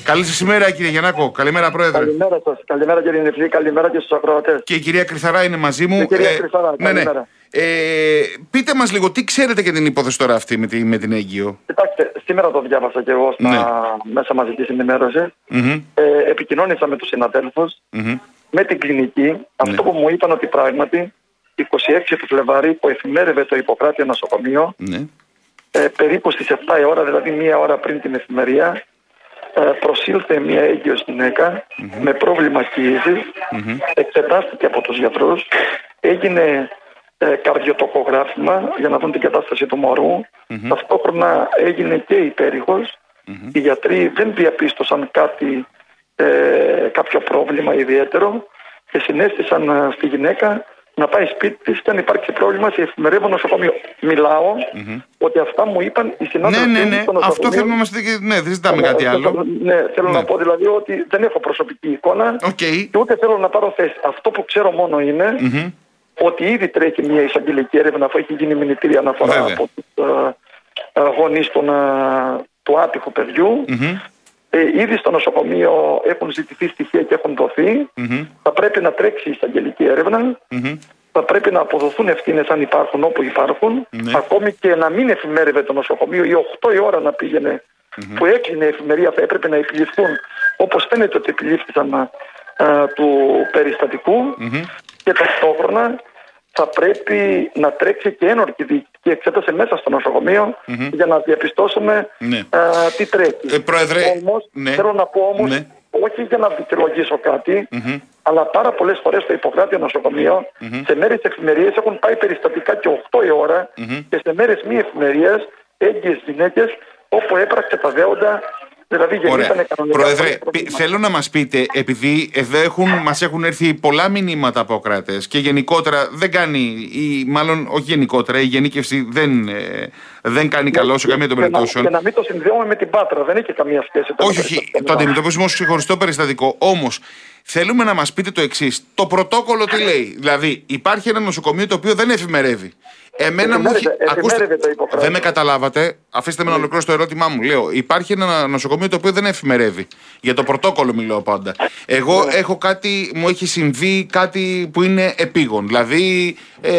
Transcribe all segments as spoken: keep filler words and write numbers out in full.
Καλή σας ημέρα, κύριε Γιαννάκο. Καλημέρα, Πρόεδρε. Καλημέρα σας. Καλημέρα, κύριε Νεφλή. Καλημέρα και στους ακροατές. Και η κυρία Κρυθαρά είναι μαζί μου. Η κυρία ε, Κρυθαρά, ναι, ναι. καλημέρα. Ε, πείτε μας λίγο, τι ξέρετε για την υπόθεση τώρα αυτή με, τη, με την έγκυο? Κοιτάξτε, σήμερα το διάβασα και εγώ στα ναι. μέσα μαζικής ενημέρωσης. Mm-hmm. Ε, επικοινώνησα με τους συναδέλφους, mm-hmm. με την κλινική. Ναι. Αυτό που μου είπαν ότι πράγματι είκοσι έξι του Φλεβάρι που εφημέρευε το Ιπποκράτιο νοσοκομείο, ναι. ε, περίπου στις επτά η ώρα, δηλαδή μία ώρα πριν την εφημερία, ε, προσήλθε μία έγκυος γυναίκα mm-hmm. με πρόβλημα κύησης, mm-hmm. εξετάστηκε από τους γιατρούς, έγινε ε, καρδιοτοκογράφημα για να δουν την κατάσταση του μωρού. Mm-hmm. Ταυτόχρονα έγινε και υπέρηχος. Mm-hmm. Οι γιατροί δεν διαπίστωσαν κάτι, ε, κάποιο πρόβλημα ιδιαίτερο και συνέστησαν ε, στη γυναίκα να πάει σπίτι της και αν υπάρξει πρόβλημα σε εφημερεύον νοσοκομείο. Μιλάω mm-hmm. ότι αυτά μου είπαν οι συνάδελφοι. Ναι, ναι, ναι. Αυτό θέλουμε να μας δείτε. Ναι, δεν ζητάμε ναι, κάτι άλλο. Ναι, θέλω ναι. να πω δηλαδή ότι δεν έχω προσωπική εικόνα okay. και ούτε θέλω να πάρω θέση. Αυτό που ξέρω μόνο είναι mm-hmm. ότι ήδη τρέχει μια εισαγγελική έρευνα αφού έχει γίνει μηνυτήρια αναφορά Βέβαια. από τους uh, γονείς των, uh, του άτυχου παιδιού. Mm-hmm. Ε, ήδη στο νοσοκομείο έχουν ζητηθεί στοιχεία και έχουν δοθεί. Mm-hmm. Θα πρέπει να τρέξει η εισαγγελική έρευνα. Mm-hmm. Θα πρέπει να αποδοθούν ευθύνες αν υπάρχουν όπου υπάρχουν. Mm-hmm. Ακόμη και να μην εφημέρευε το νοσοκομείο ή οκτώ η ώρα να πήγαινε mm-hmm. που έκλεινε η εφημερία, θα έπρεπε να επιληφθούν όπως φαίνεται ότι επιλήφθησαν α, α, του περιστατικού. Mm-hmm. Και ταυτόχρονα θα πρέπει να τρέξει και ένορκη διοικητική εξέταση μέσα στο νοσοκομείο mm-hmm. για να διαπιστώσουμε ναι. α, τι τρέχει. Ε, πρόεδρε, όμως, ναι. θέλω να πω όμως, ναι. όχι για να δικαιολογήσω κάτι, mm-hmm. αλλά πάρα πολλές φορές στο Ιπποκράτιο νοσοκομείο, mm-hmm. σε μέρες εφημερίες έχουν πάει περιστατικά και οκτώ η ώρα mm-hmm. και σε μέρες μη εφημερίες έγκυες γυναίκες όπου έπραξε τα δέοντα. Δηλαδή, Πρόεδρε, πι, θέλω να μας πείτε, επειδή εδώ έχουν, μας έχουν έρθει πολλά μηνύματα από ακροατές και γενικότερα δεν κάνει, ή μάλλον όχι γενικότερα, η γενίκευση δεν, ε, δεν κάνει ναι, καλό σε καμία των περιπτώσεων. Και να μην το συνδέουμε με την Πάτρα, δεν έχει καμία σχέση. Όχι, όχι, το αντιμετωπίζουμε ως ξεχωριστό περιστατικό. Όμως, θέλουμε να μας πείτε το εξής. Το πρωτόκολλο τι λέει? Δηλαδή, υπάρχει ένα νοσοκομείο το οποίο δεν εφημερεύει. Εμένα μου έχει. Ακούστε, δεν με καταλάβατε. Αφήστε με να ολοκληρώσω το ερώτημά μου. Λέω, υπάρχει ένα νοσοκομείο το οποίο δεν εφημερεύει. Για το πρωτόκολλο μιλάω πάντα. Εγώ ναι. έχω κάτι, μου έχει συμβεί κάτι που είναι επίγον. Δηλαδή, ε,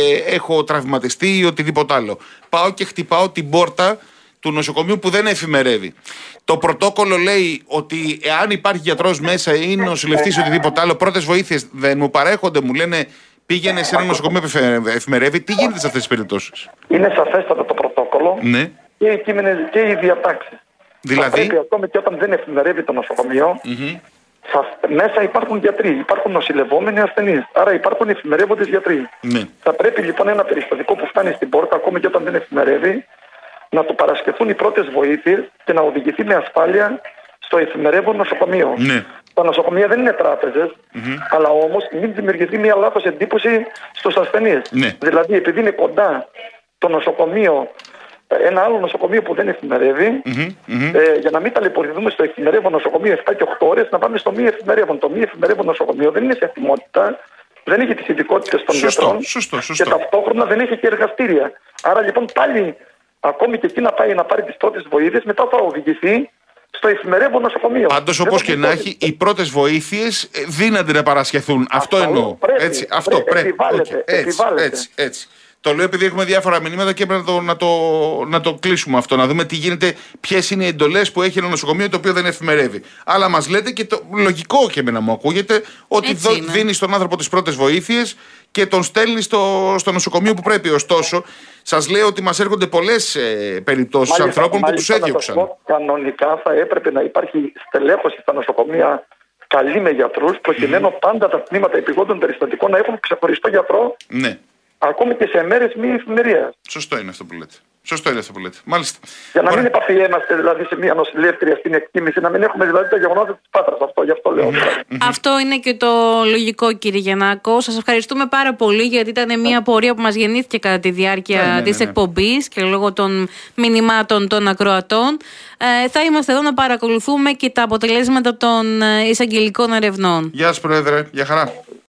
έχω τραυματιστεί ή οτιδήποτε άλλο. Πάω και χτυπάω την πόρτα του νοσοκομείου που δεν εφημερεύει. Το πρωτόκολλο λέει ότι εάν υπάρχει γιατρός μέσα ή νοσηλευτής ή οτιδήποτε άλλο, πρώτες βοήθειες δεν μου παρέχονται, μου λένε. Πήγαινε σε ένα νοσοκομείο που εφημερεύει. Τι γίνεται σε αυτές τις περιπτώσεις? Είναι σαφέστατο το πρωτόκολλο ναι. και οι κείμενες και οι διατάξεις. Δηλαδή. Θα πρέπει ακόμη και όταν δεν εφημερεύει το νοσοκομείο, mm-hmm. θα, μέσα υπάρχουν γιατροί, υπάρχουν νοσηλευόμενοι ασθενείς. Άρα υπάρχουν εφημερεύοντες γιατροί. Ναι. Θα πρέπει λοιπόν ένα περιστατικό που φτάνει στην πόρτα, ακόμη και όταν δεν εφημερεύει, να του παρασκευθούν οι πρώτες βοήθειες και να οδηγηθεί με ασφάλεια στο εφημερεύον νοσοκομείο. Ναι. Τα νοσοκομεία δεν είναι τράπεζες, mm-hmm. αλλά όμως μην δημιουργηθεί μια λάθος εντύπωση στους ασθενείς. Ναι. Δηλαδή, επειδή είναι κοντά το νοσοκομείο, ένα άλλο νοσοκομείο που δεν εφημερεύει, mm-hmm. Mm-hmm. Ε, για να μην ταλαιπωρηθούμε στο εφημερεύον νοσοκομείο επτά και οκτώ ώρες, να πάμε στο μη εφημερεύον. Το μη εφημερεύον νοσοκομείο δεν είναι σε ετοιμότητα, δεν έχει τις ειδικότητες των γιατρών σωστό, σωστό. και ταυτόχρονα δεν έχει και εργαστήρια. Άρα λοιπόν πάλι, ακόμη και εκεί να πάει να πάρει τις πρώτες βοήθειες, μετά θα οδηγηθεί στο εφημερεύον νοσοκομείο. Πάντως, όπως και να έχει, οι πρώτες βοήθειες δύναται να παρασχεθούν. Αυτό, αυτό εννοώ. Πρέπει, έτσι, αυτό πρέπει. πρέπει. Επιβάλλεται, Okay. Έτσι, επιβάλλεται. έτσι, έτσι. Το λέω επειδή έχουμε διάφορα μηνύματα και πρέπει να το, να, το, να το κλείσουμε αυτό. Να δούμε τι γίνεται, ποιες είναι οι εντολές που έχει ένα νοσοκομείο το οποίο δεν εφημερεύει. Αλλά μας λέτε και το λογικό και εμένα μου ακούγεται ότι δο, δίνει στον άνθρωπο τις πρώτες βοήθειες και τον στέλνει στο, στο νοσοκομείο που πρέπει. Ωστόσο, σας λέω ότι μας έρχονται πολλές ε, περιπτώσεις μάλιστα, ανθρώπων μάλιστα, που τους έδιωξαν. Πω, κανονικά θα έπρεπε να υπάρχει στελέχωση στα νοσοκομεία καλή με γιατρούς, προκειμένου mm. πάντα τα τμήματα επιγόντων περιστατικών να έχουν ξεχωριστό γιατρό. Ναι. Ακόμη και σε μέρες μη εφημερίας. Σωστό είναι αυτό που λέτε. Σωστό είναι αυτό που λέτε. Μάλιστα. Για να Ωραία. μην επαφιέμαστε δηλαδή σε μια νοσηλεύτρια στην εκτίμηση, να μην έχουμε δηλαδή τα γεγονότα της Πάτρας. Αυτό, γι' αυτό λέω. Αυτό είναι και το λογικό, κύριε Γιαννάκο. Σας ευχαριστούμε πάρα πολύ, γιατί ήταν μια πορεία που μας γεννήθηκε κατά τη διάρκεια ναι, ναι, ναι, της ναι. εκπομπής και λόγω των μηνυμάτων των ακροατών. Ε, θα είμαστε εδώ να παρακολουθούμε και τα αποτελέσματα των εισαγγελικών ερευνών. Γεια σας, Πρόεδρε. Γεια χαρά.